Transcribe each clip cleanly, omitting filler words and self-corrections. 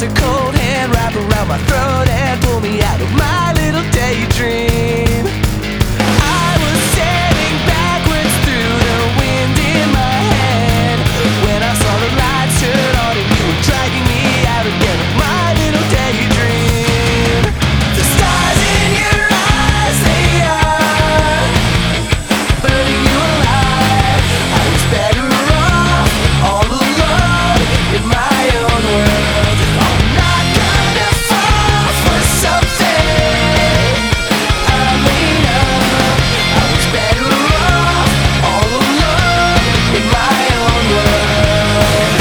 a cold hand wrap around my throat and pull me out of my little daydream. I was sailing backwards through the wind in my head when I saw the lights turn on and you were dragging me out again of my little daydream. The stars in your eyes, they are burning you alive. I was better off all alone in my own world. I'm not gonna fall for something I made up. I was better off all alone in my own world.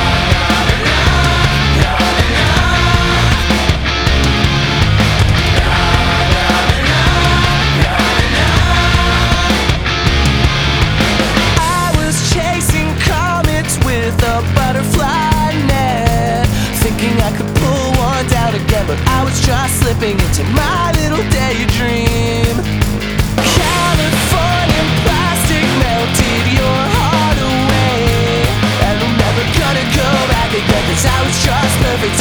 I was chasing comets with a butterfly net, thinking I could pull one down again, but I was just slipping into my little daydream. Californian plastic melted your heart away, and I'm never gonna go back again, 'cause I was just perfect